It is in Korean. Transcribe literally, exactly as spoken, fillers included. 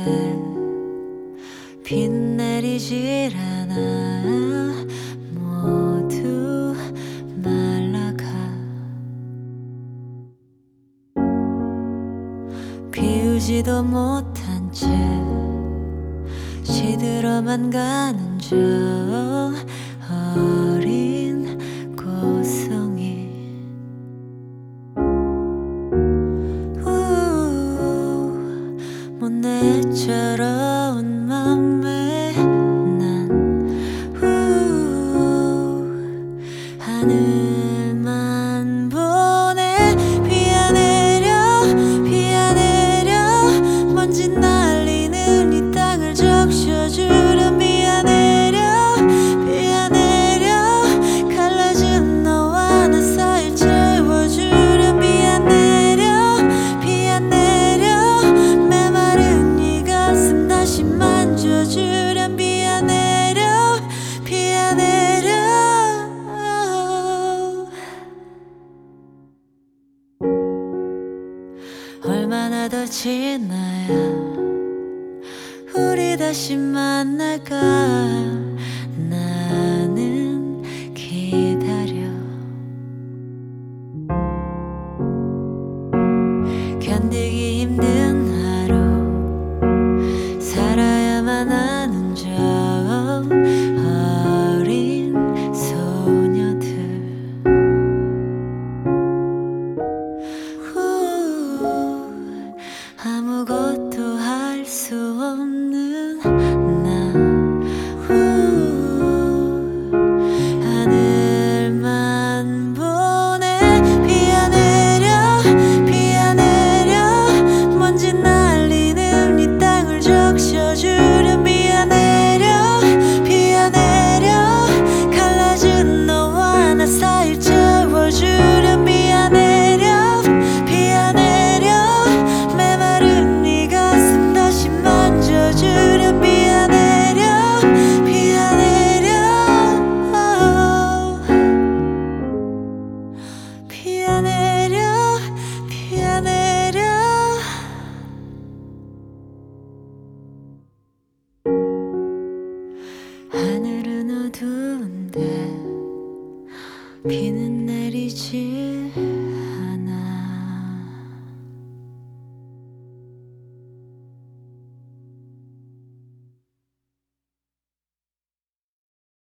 비 내리질 않아. 모두 말라가 비우지도 못한 채 시들어만 가는 저 어린 고송이. 못내처럼 맘에 난 우 하늘만 보내. 비야 내려 비야 내려 먼지 날리는 이 땅을 적셔주렴. 비야 내려 비야 내려 갈라진 너와 나 사이를 채워주렴. 비야 내려 비야 내려 메마른 이 가슴 다시 만져주렴. 비야 내려 비야 내려. 얼마나 더 지나야 우리 다시 만날까. 나는 기다려. 견디기 힘든 하루 살아야만 하는 저 어린 소녀들. 우, 아무것도 할 수 없는 나. 우, 하늘만 보내. 비야 내려 비야 내려 먼지 날리는 이 땅을 적셔주렴. 비야 내려 비야 내려 갈라진 너와 나 사이를 채워주렴. 비야 내려 비야 내려 메마른 이 가슴 다시 만져주렴. 비야 내려 비야 내려. 비야 내려 비야 내려. 하늘은 어두운데 비는